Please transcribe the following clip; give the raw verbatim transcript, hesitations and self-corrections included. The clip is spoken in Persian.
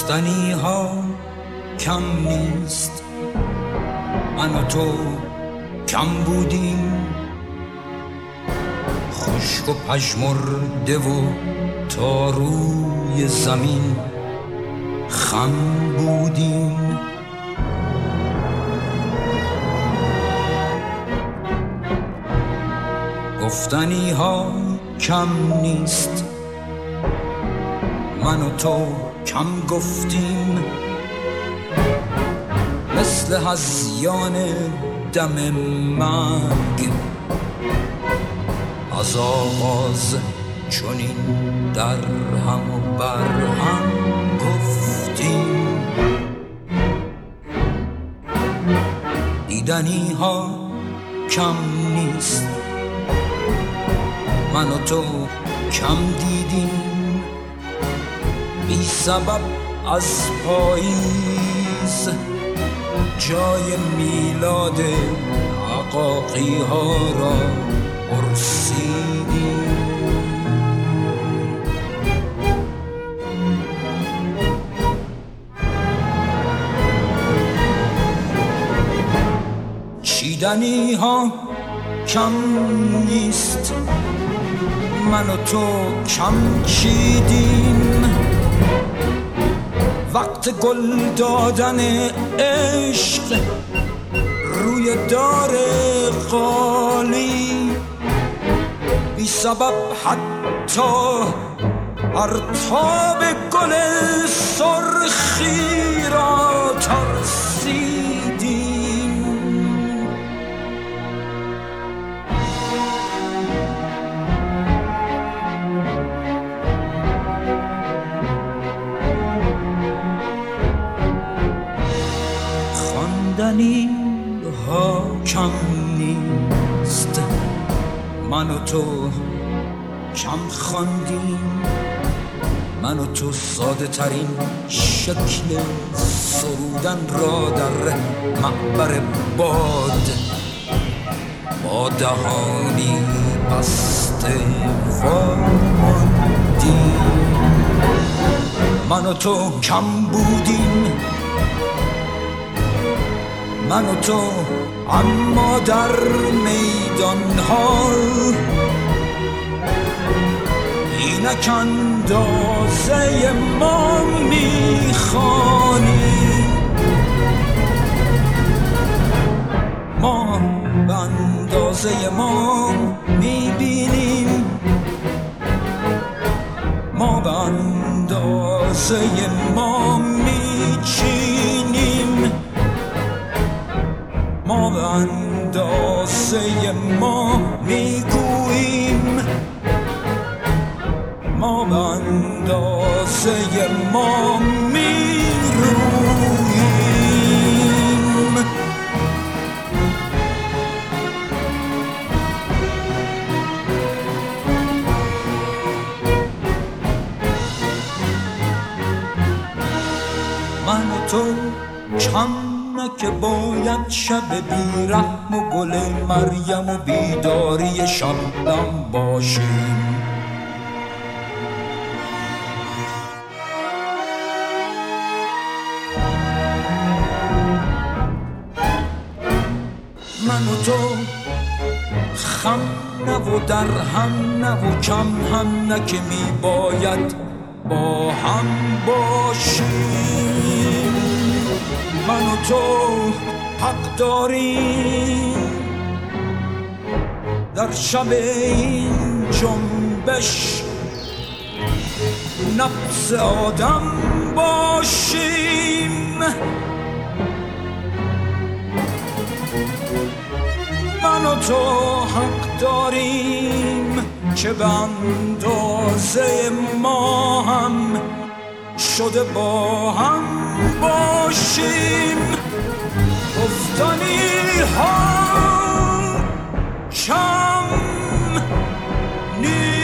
گفتنی ها کم نیست، من و تو کم بودیم، خشک و پژمرده و تا روی زمین خم بودیم. گفتنی ها کم نیست، من و تو کم گفتیم، مثل هذیان دم مرگ از آغاز چنین در هم و بر هم گفتیم. دیدنی ها کم نیست، من و تو کم دیدیم، بی سبب از پاییز جای میلاد عقاقی ها را پرسیدیم. چیدنی ها کم نیست، من و تو کم چیدیم، وقت گل دادن عشق روی دار قالی، بی سبب حتی پرتاب گل سرخی را ترسیدیم. خواندنی ها کم نیست، من و تو کم خواندیم، من و تو ساده ترین شکل سرودن را در معبر باد با دهانی بسته واماندیم. من و تو کم بودیم، من و تو اما در میدان ها اینک اندازه ما میخوانیم، ما به اندازه ما میبینیم، ما به اندازه ما میچینیم، ما به اندازه ما میگوییم، ما به اندازه ما میروییم. من و تو کم که باید شب بیرحم و گل مریم و بیداری شبنم باشیم. من و تو خم نه و در هم نه و کم هم نه که می باید با هم باشیم. من و تو حق داریم در شب این جنبش نفس آدم باشیم. من و تو حق داریم که به اندازه ما هم شده با هم باشیم. گفتنی ها کم نیست.